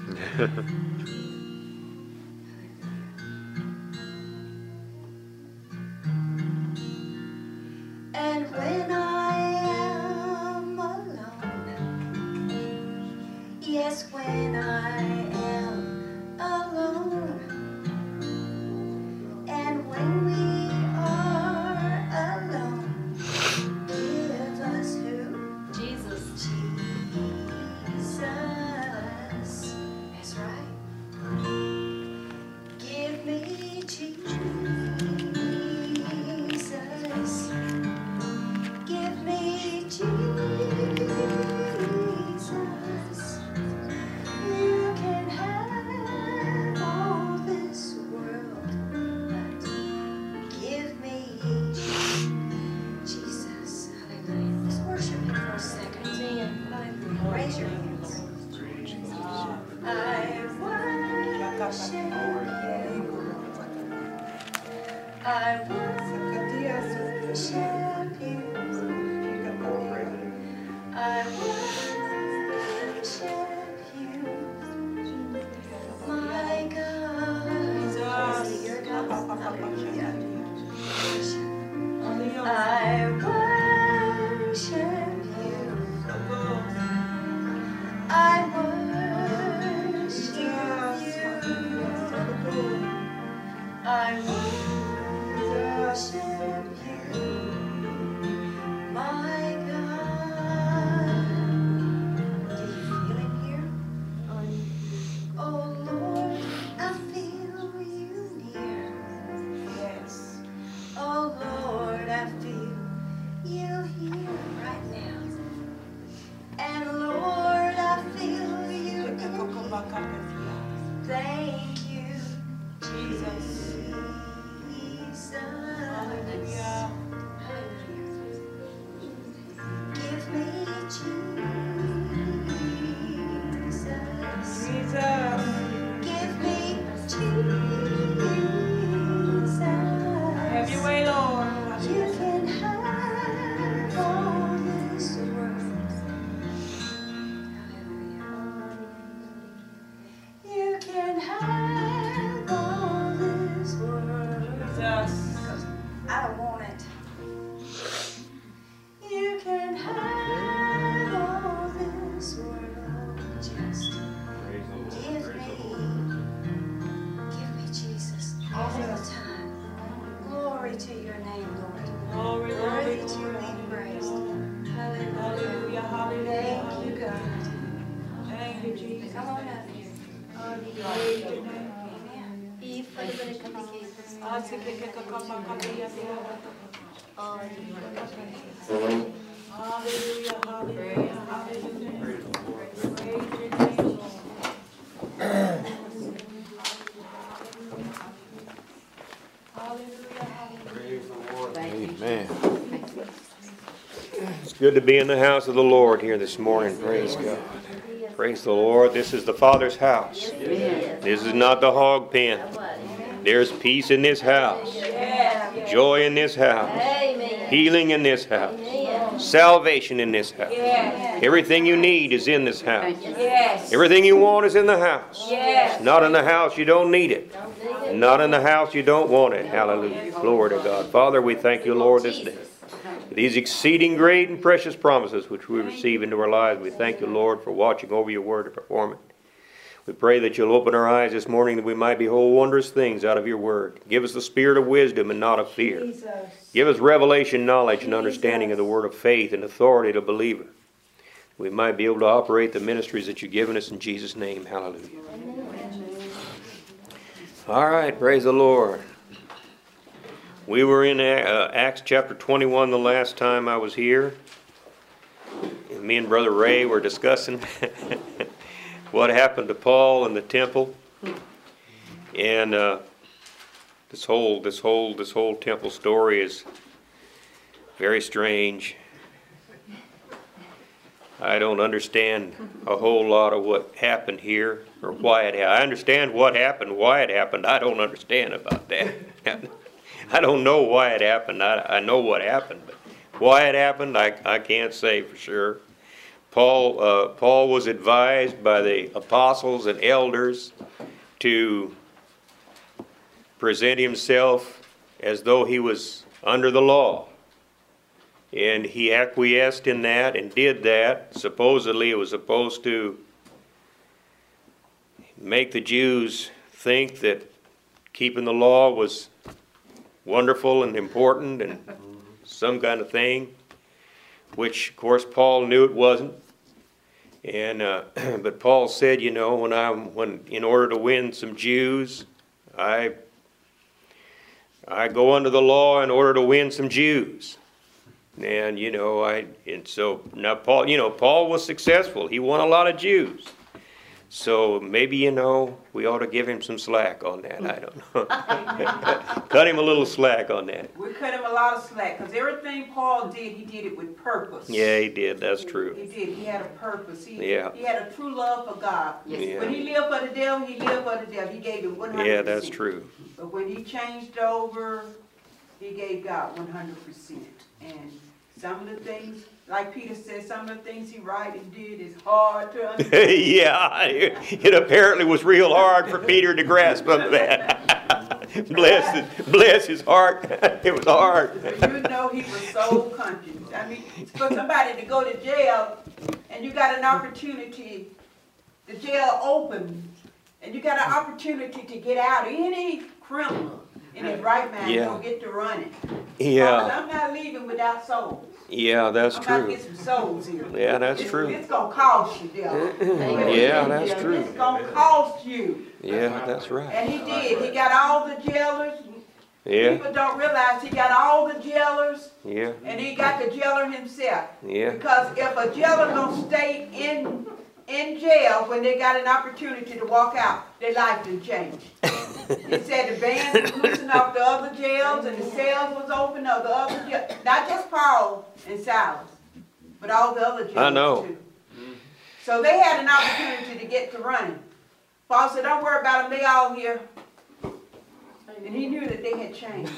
And when I am alone, yes, when I am alone, and when we are alone, give us who? Jesus. Jesus. That's right. Give me Jesus. Give me Jesus. You can have all this world, but give me Jesus. Hallelujah. Let's worship Him for a second. Raise your hands. I worship You. I worship You. I worship You, my God. Here it comes. Hallelujah. I worship You. I worship You. I worship You, my God. Do you feel Him here? Oh Lord, I feel You near. Yes. Oh Lord, I feel You here right now. And Lord, I feel You in me. Thank You, Jesus. Hallelujah. Give me Jesus. Give me Jesus. Have Your way, Lord. You can have all this world. Hallelujah. You can have all this world. Jesus. I don't want it. You can have all this world. Just give me Jesus all the time. Glory to Your name, Lord. Worthy to be praised. Hallelujah. Hallelujah. Thank You, God. Thank You, Jesus. Come on up here. Amen. Hallelujah, hallelujah, hallelujah. Praise Your name, Lord. Hallelujah, hallelujah. Praise the Lord. Amen. It's good to be in the house of the Lord here this morning. Praise God. Praise the Lord. This is the Father's house. This is not the hog pen. There's peace in this house. Joy in this house. Healing in this house. Salvation in this house. Everything you need is in this house. Everything you want is in the house. It's not in the house, you don't need it. Not in the house, you don't want it. Hallelujah. Glory to God. Father, we thank You, Lord, this day. For these exceeding great and precious promises which we receive into our lives, we thank You, Lord, for watching over Your word to perform it. We pray that You'll open our eyes this morning that we might behold wondrous things out of Your word. Give us the spirit of wisdom and not of fear. Give us revelation, knowledge, and understanding of the word of faith and authority to believer. We might be able to operate the ministries that You've given us in Jesus' name. Hallelujah. All right, praise the Lord. We were in Acts chapter 21 the last time I was here. And me and Brother Ray were discussing what happened to Paul in the temple. And this whole temple story is very strange. I don't understand a whole lot of what happened here or why it happened. I understand what happened, why it happened. I don't understand about that. I don't know why it happened. I know what happened, but why it happened, I can't say for sure. Paul was advised by the apostles and elders to present himself as though he was under the law. And he acquiesced in that and did that. Supposedly it was supposed to make the Jews think that keeping the law was wonderful and important and some kind of thing, which of course Paul knew it wasn't. And but Paul said, you know, when in order to win some Jews, I go under the law in order to win some Jews. And so now Paul was successful. He won a lot of Jews. So maybe, we ought to give him some slack on that. I don't know. Cut him a little slack on that. We cut him a lot of slack because everything Paul did, he did it with purpose. Yeah, he did. That's true. He did. He had a purpose. He had a true love for God. Yeah. When he lived for the devil, he lived for the devil. He gave him 100%. Yeah, that's true. But when he changed over, he gave God 100%. And some of the things, like Peter said, some of the things he wrote and did is hard to understand. Yeah, it apparently was real hard for Peter to grasp some of that. bless his heart. It was hard. He was so confused. I mean, for somebody to go to jail and you got an opportunity, the jail opens, and you got an opportunity to get out. Any criminal in his right mind don't get to run it. Yeah. I'm not leaving without souls. Yeah, that's true. I'm about to get some souls here. Yeah, that's true. It's going to cost you, devil. Yeah, that's true. It's going to cost you. Yeah, that's right. And he did. He got all the jailers. Yeah. People don't realize he got all the jailers. Yeah. And he got the jailer himself. Yeah. Because if a jailer don't stay in jail when they got an opportunity to walk out, their life didn't change. It said the band was loosening off the other jails and the cells was open of the other jails. Not just Paul and Silas, but all the other jails I know. too. So they had an opportunity to get to running. Paul said, don't worry about them, they all here. And he knew that they had changed.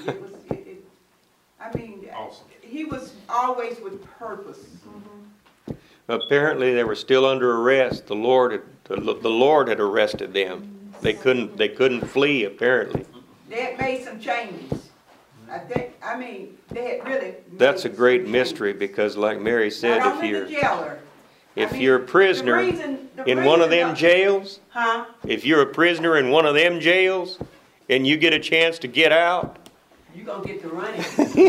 Awesome. He was always with purpose. Apparently they were still under arrest. The Lord had arrested them. They couldn't flee, apparently. They had made some changes. They had really. That's a great mystery because, like Mary said, if you're a prisoner in one of them jails, if you're a prisoner in one of them jails, and you get a chance to get out, you're going to get to running.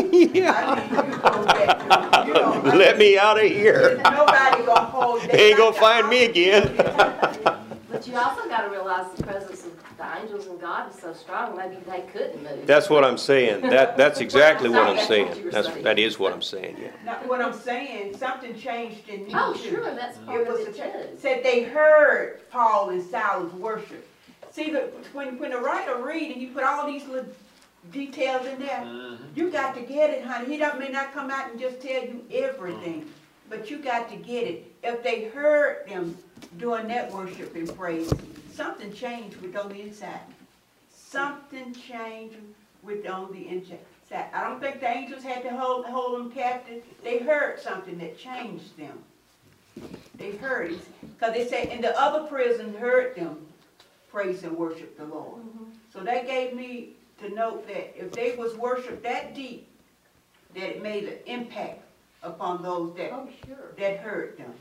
Let me out of here. Nobody going to hold that. They ain't going to find me again. But you also got to realize the presence of the angels and God is so strong, maybe they couldn't move. That's what I'm saying. That's exactly what I'm saying. That is what I'm saying, yeah. Now, what I'm saying, something changed in me. Oh, sure, that's part of it too. Said they heard Paul and Silas worship. See, when the writer read and he put all these little details in there, you got to get it, honey. He may not come out and just tell you everything, but you got to get it. If they heard them doing that worship and praise, something changed with on the inside. Something changed with on the inside. I don't think the angels had to hold them captive. They heard something that changed them. They heard it. Because they say, and the other prison heard them praise and worship the Lord. So that gave me to note that if they was worship that deep, that it made an impact upon those that heard them.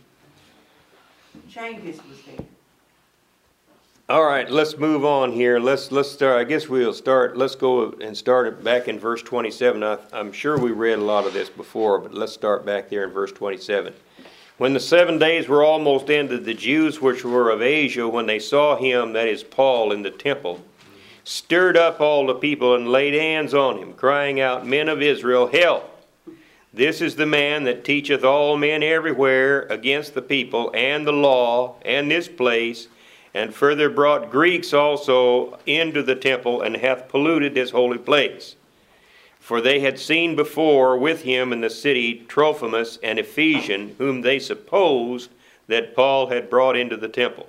Changes was there. All right, let's move on here. Let's start. I guess we'll start. Let's go and start it back in verse 27. I'm sure we read a lot of this before, but let's start back there in verse 27. When the 7 days were almost ended, the Jews which were of Asia, when they saw him, that is Paul, in the temple, stirred up all the people and laid hands on him, crying out, Men of Israel, help! This is the man that teacheth all men everywhere against the people and the law and this place, and further brought Greeks also into the temple, and hath polluted this holy place. For they had seen before with him in the city Trophimus, an Ephesian, whom they supposed that Paul had brought into the temple.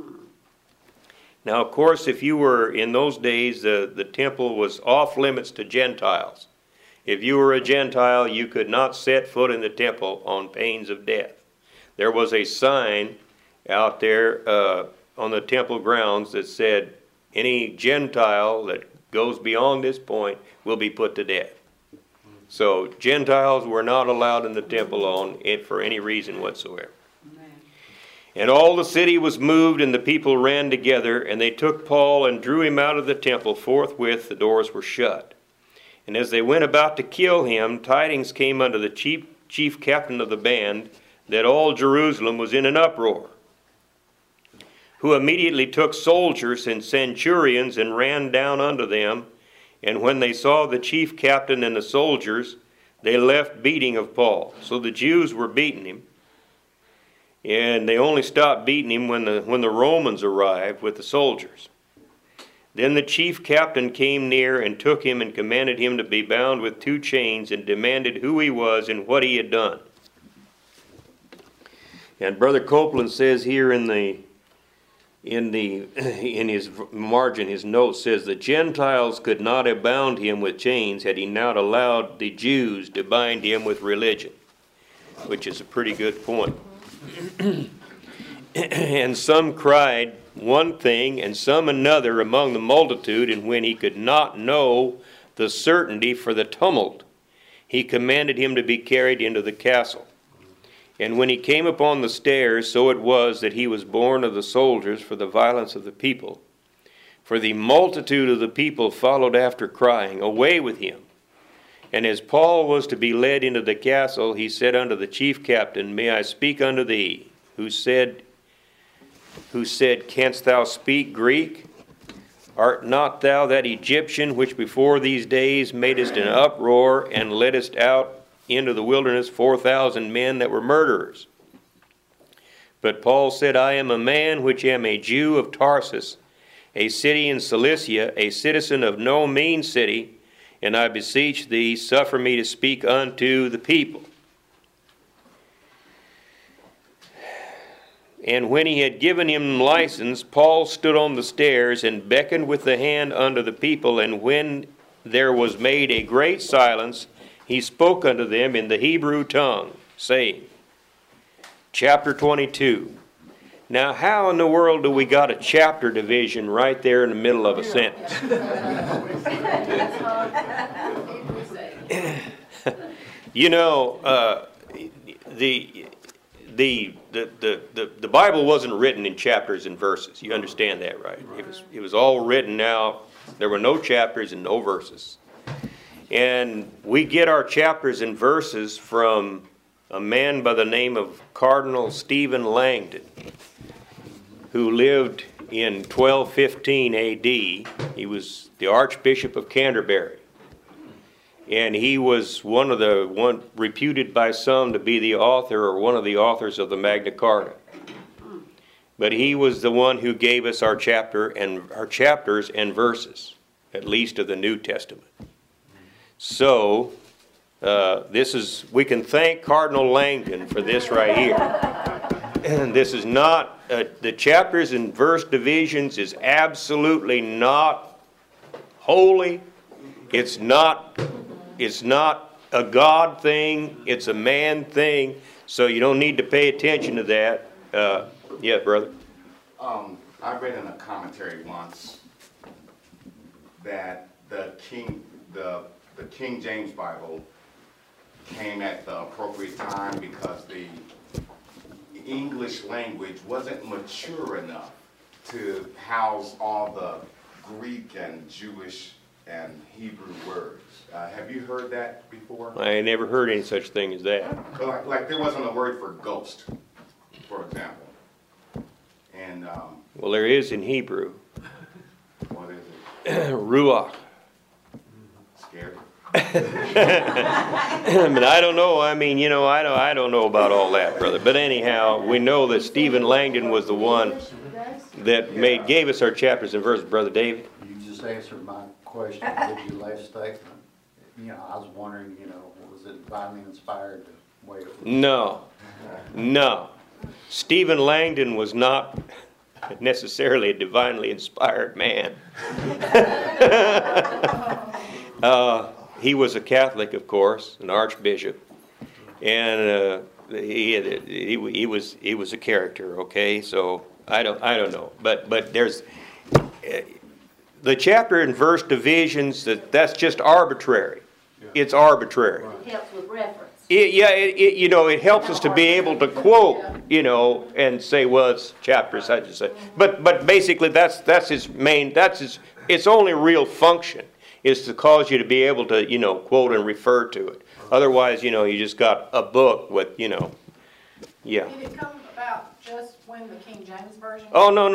Now, of course, if you were in those days, the temple was off limits to Gentiles. If you were a Gentile, you could not set foot in the temple on pains of death. there was a sign out there on the temple grounds that said, any Gentile that goes beyond this point will be put to death. So Gentiles were not allowed in the temple on it for any reason whatsoever. And all the city was moved, and the people ran together, and they took Paul and drew him out of the temple. Forthwith the doors were shut. And as they went about to kill him, tidings came unto the chief captain of the band that all Jerusalem was in an uproar, who immediately took soldiers and centurions and ran down unto them. And when they saw the chief captain and the soldiers, they left beating of Paul. So the Jews were beating him. And they only stopped beating him when the Romans arrived with the soldiers. Then the chief captain came near and took him and commanded him to be bound with 2 chains, and demanded who he was and what he had done. And Brother Copeland says here in his margin, his note says, the Gentiles could not have bound him with chains had he not allowed the Jews to bind him with religion, which is a pretty good point. And some cried one thing, and some another among the multitude, and when he could not know the certainty for the tumult, he commanded him to be carried into the castle. And when he came upon the stairs, so it was that he was borne of the soldiers for the violence of the people. For the multitude of the people followed after, crying, away with him. And as Paul was to be led into the castle, he said unto the chief captain, may I speak unto thee? Who said, canst thou speak Greek? Art not thou that Egyptian which before these days madest an uproar, and leddest out into the wilderness 4,000 men that were murderers? But Paul said, I am a man which am a Jew of Tarsus, a city in Cilicia, a citizen of no mean city, and I beseech thee, suffer me to speak unto the people. And when he had given him license, Paul stood on the stairs and beckoned with the hand unto the people, and when there was made a great silence, he spoke unto them in the Hebrew tongue, saying, chapter 22. Now, how in the world do we got a chapter division right there in the middle of a sentence? You know, the Bible wasn't written in chapters and verses. You understand that, right? It was all written out. There were no chapters and no verses. And we get our chapters and verses from a man by the name of Cardinal Stephen Langton, who lived in 1215 A.D. He was the Archbishop of Canterbury. And he was one reputed by some to be the author or one of the authors of the Magna Carta. But he was the one who gave us our chapters and verses, at least of the New Testament. So we can thank Cardinal Langton for this right here. And this is not the chapters and verse divisions is absolutely not holy. It's not a God thing. It's a man thing. So you don't need to pay attention to that. Yeah, brother. I read in a commentary once that the King James Bible came at the appropriate time because the English language wasn't mature enough to house all the Greek and Jewish and Hebrew words. Have you heard that before? I never heard any such thing as that. Like there wasn't a word for ghost, for example. And well, there is in Hebrew. What is it? Ruach. Scary. But I don't know. I mean, you know, I don't know about all that, brother. But anyhow, we know that Stephen Langton was the one that gave us our chapters and verses. Brother David? You just answered my question with your last statement. You know, I was wondering, you know, was it divinely inspired the way it was? No. Stephen Langton was not necessarily a divinely inspired man. He was a Catholic, of course, an archbishop. And he was a character. Okay, so I don't know, but there's the chapter and verse divisions. That's just arbitrary. Yeah. It's arbitrary. It helps with reference. It helps us to be able to quote, and say, well, it's chapter such and such. But basically, that's his main. Its only real function is to cause you to be able to, quote and refer to it. Otherwise, you just got a book with, yeah. Did it come about just when the King James Version? Oh, no.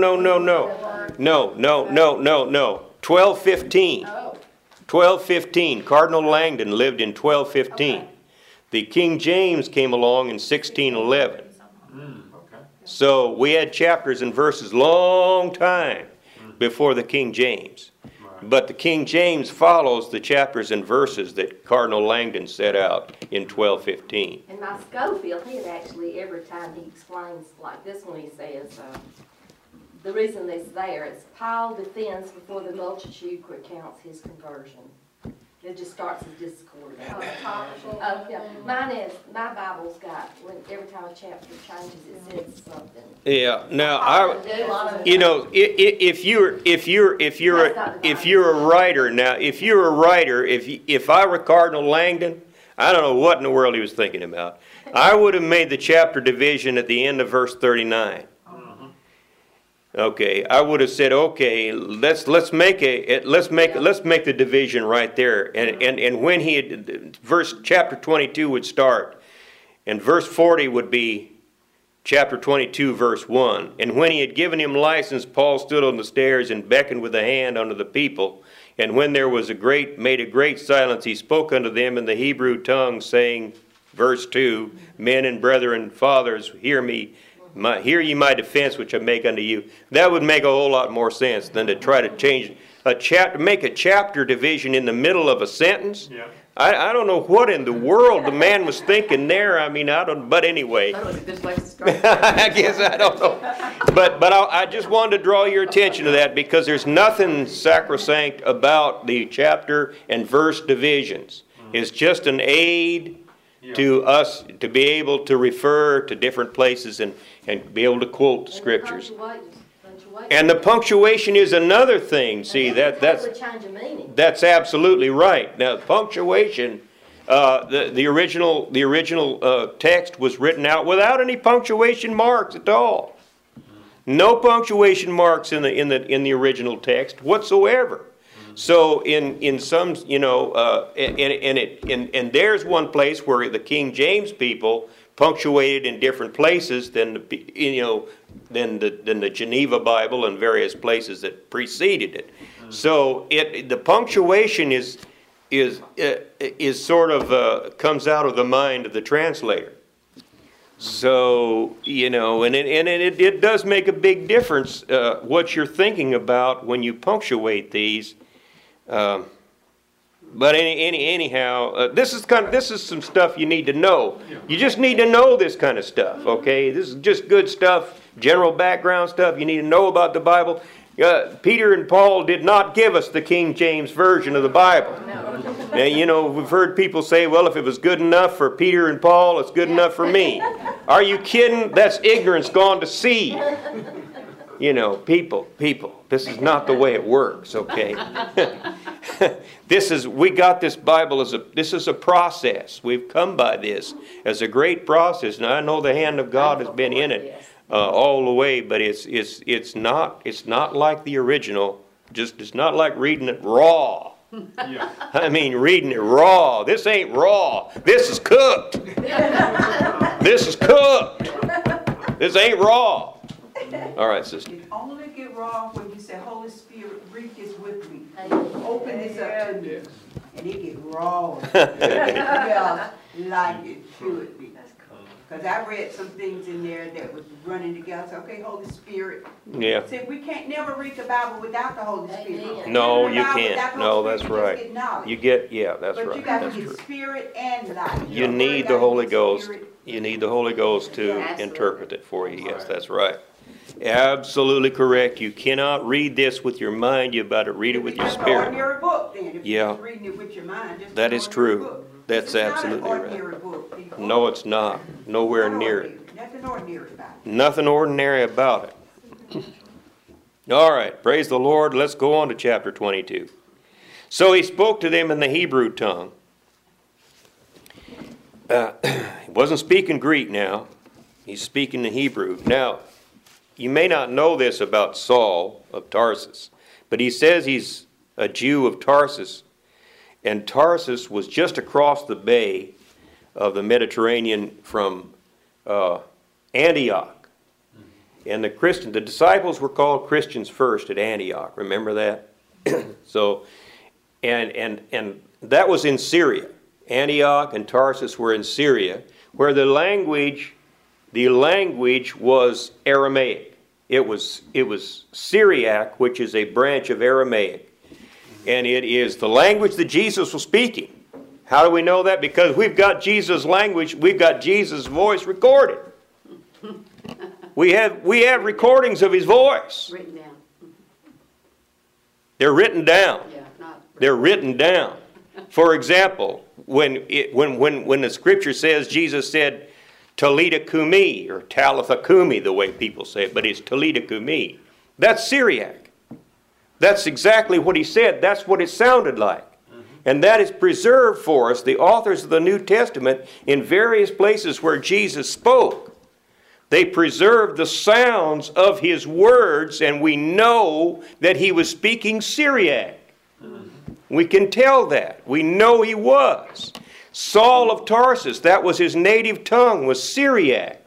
1215. Oh, 1215. Cardinal Langdon lived in 1215. Okay. The King James came along in 1611. Okay. So we had chapters and verses long time before the King James. Right. But the King James follows the chapters and verses that Cardinal Langdon set out in 1215. And my Schofield, he had actually, every time he explains like this one, he says, the reason it's there is Paul defends before the multitude recounts his conversion. It just starts as discord. Yeah. My Bible's got, every time a chapter changes, it says something. Yeah. Now, if you're a writer now, if I were Cardinal Langdon, I don't know what in the world he was thinking about. I would have made the chapter division at the end of verse 39. Okay, I would have said, okay, let's make the division right there, and when he had, chapter 22 would start, and verse 40 would be chapter 22, verse 1. And when he had given him license, Paul stood on the stairs and beckoned with a hand unto the people. And when there was made a great silence, he spoke unto them in the Hebrew tongue, saying, verse 2, men and brethren, fathers, hear me. Hear ye my defense, which I make unto you. That would make a whole lot more sense than to try to change make a chapter division in the middle of a sentence. Yeah. I don't know what in the world the man was thinking there. I mean, but anyway. I guess I don't know. But I just wanted to draw your attention to that because there's nothing sacrosanct about the chapter and verse divisions. It's just an aid to us to be able to refer to different places and be able to quote the scriptures. And the punctuation is another thing. See, that's absolutely right. Now, punctuation, the original text was written out without any punctuation marks at all. No punctuation marks in the original text whatsoever. So in some, and there's one place where the King James people punctuated in different places than the Geneva Bible and various places that preceded it. So the punctuation is sort of comes out of the mind of the translator. So and it does make a big difference what you're thinking about when you punctuate these. But anyhow, this is some stuff you need to know. You just need to know this kind of stuff, okay? This is just good stuff, general background stuff. You need to know about the Bible. Peter and Paul did not give us the King James Version of the Bible. Now, we've heard people say, well, if it was good enough for Peter and Paul, it's good enough for me. Are you kidding? That's ignorance gone to seed. People, this is not the way it works, okay? We got this Bible this is a process. We've come by this as a great process. Now I know the hand of God has been in it all the way, but it's not like the original. It's not like reading it raw. Yeah. I mean, reading it raw. This ain't raw. This is cooked. This is cooked. This ain't raw. All right, sister. It only get raw when you say, Holy Spirit, read this with me. Open this up to me. And it get raw. Like it should be. Because I read some things in there that was running together. So, okay, Holy Spirit. Yeah. See, we can't never read the Bible without the Holy Spirit. No, you can't. No, that's right. You get, that's right. But you got to That's get true. Spirit and life. You need the Holy Ghost. You need the Holy Ghost to interpret it for you. Yes, that's right. Absolutely correct. You cannot read this with your mind. You've got to read it with your spirit. It's an ordinary book then. If Yeah. you're just reading it with your mind. That is true. That's absolutely right. No, it's not. Nowhere near it. Nothing ordinary about it. Nothing ordinary about it. All right, praise the Lord. Let's go on to chapter 22. So he spoke to them in the Hebrew tongue. He wasn't speaking Greek now. He's speaking in Hebrew. Now, you may not know this about Saul of Tarsus, but he says he's a Jew of Tarsus. And Tarsus was just across the bay of the Mediterranean from Antioch. And the disciples were called Christians first at Antioch. Remember that? So, and that was in Syria. Antioch and Tarsus were in Syria, where the language was Aramaic. It was Syriac, which is a branch of Aramaic. And it is the language that Jesus was speaking. How do we know that? Because we've got Jesus' language, we've got Jesus' voice recorded. We have recordings of his voice. Written down. They're written down. Yeah, not. They're written down. For example, when the scripture says, Jesus said, Talita Kumi, or Talitha Kumi, the way people say it, but it's Talita Kumi. That's Syriac. That's exactly what he said. That's what it sounded like. And that is preserved for us, the authors of the New Testament, in various places where Jesus spoke. They preserved the sounds of his words, and we know that he was speaking Syriac. We can tell that. We know he was. Saul of Tarsus, that was his native tongue, was Syriac.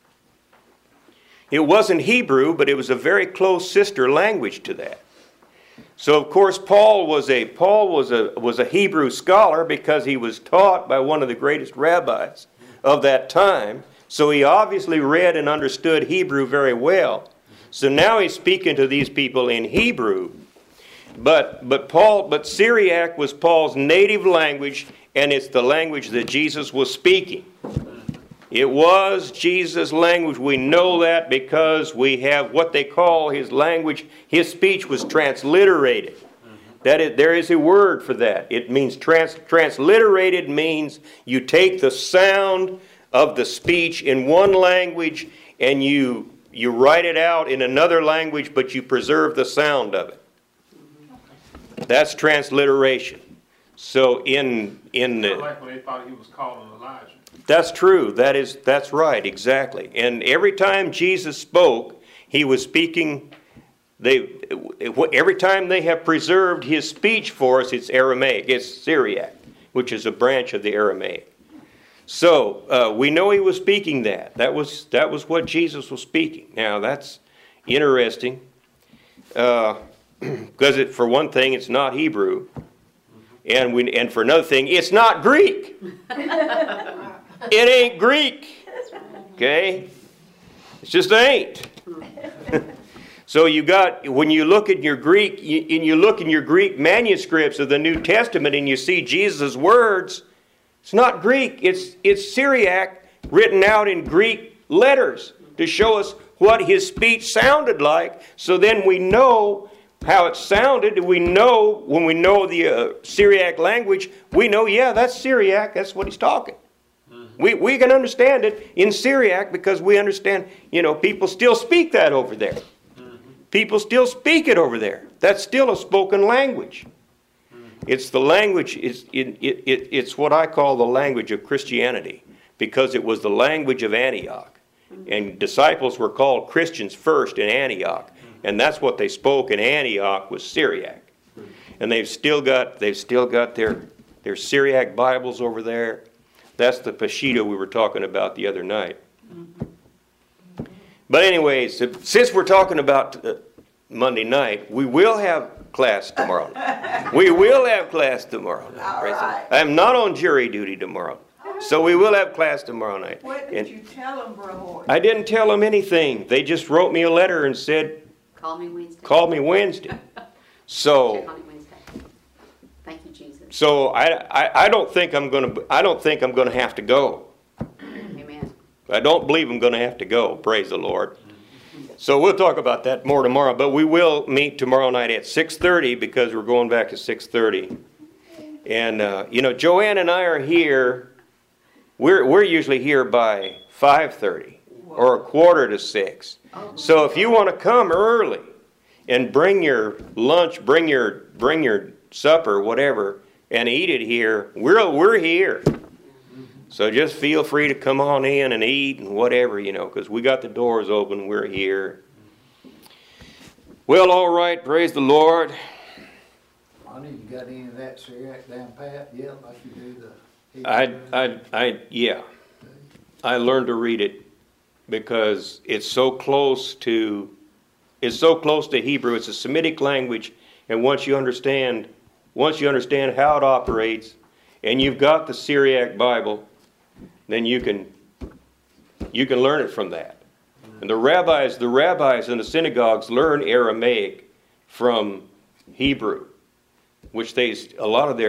It wasn't Hebrew, but it was a very close sister language to that. So of course Paul was a Hebrew scholar because he was taught by one of the greatest rabbis of that time. So he obviously read and understood Hebrew very well. So now he's speaking to these people in Hebrew. But Syriac was Paul's native language, and it's the language that Jesus was speaking. It was Jesus' language. We know that because we have what they call his language. His speech was transliterated. There is a word for that. It means transliterated means you take the sound of the speech in one language and you write it out in another language, but you preserve the sound of it. That's transliteration. So in the like when they thought he was calling Elijah. That's true. That's right, exactly. And every time Jesus spoke, he was speaking. Every time they have preserved his speech for us, it's Aramaic. It's Syriac, which is a branch of the Aramaic. So we know he was speaking that. That was what Jesus was speaking. Now that's interesting, because for one thing, it's not Hebrew, and for another thing, it's not Greek. It ain't Greek. Okay, it just ain't. So when you look at your Greek, you look in your Greek manuscripts of the New Testament, and you see Jesus' words. It's not Greek. It's Syriac written out in Greek letters to show us what his speech sounded like. So then we know how it sounded. We know when we know the Syriac language, we know, yeah, that's Syriac. That's what he's talking. We can understand it in Syriac because we understand, people still speak that over there. People still speak it over there. That's still a spoken language. It's the language, it's what I call the language of Christianity, because it was the language of Antioch. And disciples were called Christians first in Antioch. And that's what they spoke in Antioch was Syriac. And they've still got their Syriac Bibles over there. That's the Peshitta we were talking about the other night. But anyways, since we're talking about Monday night, we will have class tomorrow. We will have class tomorrow night. All right. I'm not on jury duty tomorrow. So we will have class tomorrow night. What did you tell them, Brother Horton? I didn't tell them anything. They just wrote me a letter and said, Call me Wednesday. call me Wednesday. So Check on it Wednesday. Thank you, Jesus. So I don't think I'm going to have to go. Amen. I don't believe I'm going to have to go. Praise the Lord. So we'll talk about that more tomorrow, but we will meet tomorrow night at 6:30 because we're going back to 6:30. And Joanne and I are here. We're usually here by 5:30 or 5:45. So if you want to come early and bring your lunch, bring your supper, whatever, and eat it here, we're here. So just feel free to come on in and eat and whatever, because we got the doors open. We're here. Well, all right. Praise the Lord. Honey, you got any of that Syriac down pat yet, like you do the Hebrew? I learned to read it because it's so close to Hebrew. It's a Semitic language, and once you understand how it operates, and you've got the Syriac Bible, then you can learn it from that. And the rabbis in the synagogues learn Aramaic from Hebrew, which a lot of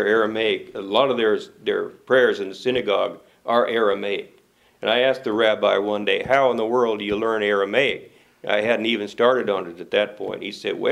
their prayers in the synagogue are Aramaic. And I asked the rabbi one day, how in the world do you learn Aramaic? I hadn't even started on it at that point. He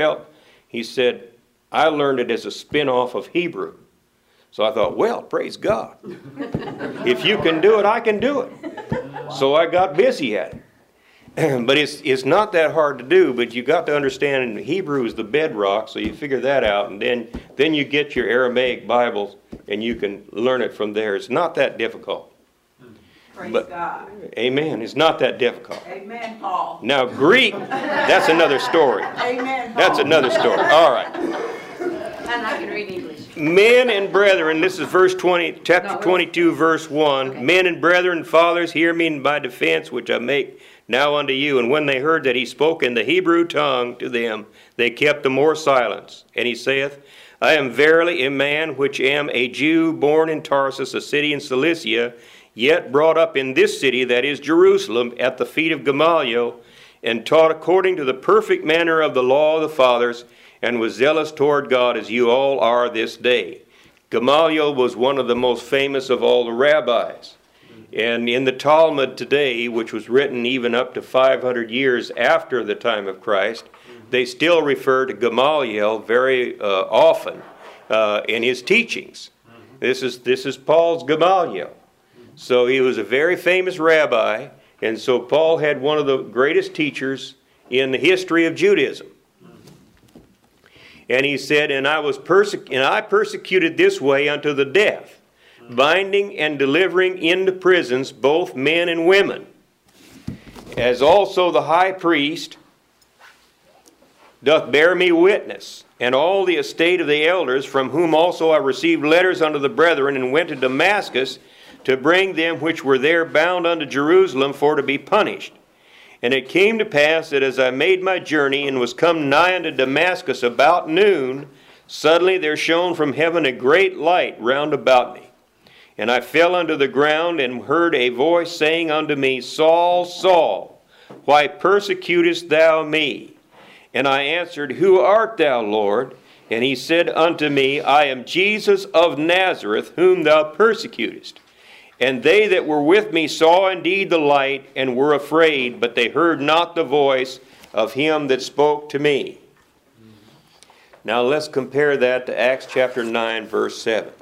said, I learned it as a spin-off of Hebrew. So I thought, well, praise God. If you can do it, I can do it. So I got busy at it. But it's not that hard to do, but you got to understand Hebrew is the bedrock, so you figure that out, and then you get your Aramaic Bibles, and you can learn it from there. It's not that difficult. Praise God. Amen. It's not that difficult. Amen, Paul. Now, Greek, that's another story. Amen, Paul. That's another story. All right. And I can read English. Men and brethren, this is chapter 22, verse 1. Okay. Men and brethren, fathers, hear me in my defense, which I make now unto you. And when they heard that he spoke in the Hebrew tongue to them, they kept the more silence. And he saith, I am verily a man which am a Jew, born in Tarsus, a city in Cilicia, yet brought up in this city, that is Jerusalem, at the feet of Gamaliel, and taught according to the perfect manner of the law of the fathers, and was zealous toward God as you all are this day. Gamaliel was one of the most famous of all the rabbis. And in the Talmud today, which was written even up to 500 years after the time of Christ, they still refer to Gamaliel very often in his teachings. This is Paul's Gamaliel. So he was a very famous rabbi, and so Paul had one of the greatest teachers in the history of Judaism. And he said, and I persecuted this way unto the death, binding and delivering into prisons both men and women, as also the high priest doth bear me witness, and all the estate of the elders, from whom also I received letters unto the brethren, and went to Damascus to bring them which were there bound unto Jerusalem for to be punished. And it came to pass that as I made my journey and was come nigh unto Damascus about noon, suddenly there shone from heaven a great light round about me. And I fell unto the ground and heard a voice saying unto me, Saul, Saul, why persecutest thou me? And I answered, Who art thou, Lord? And he said unto me, I am Jesus of Nazareth, whom thou persecutest. And they that were with me saw indeed the light, and were afraid, but they heard not the voice of him that spoke to me. Now let's compare that to Acts chapter 9, verse 7.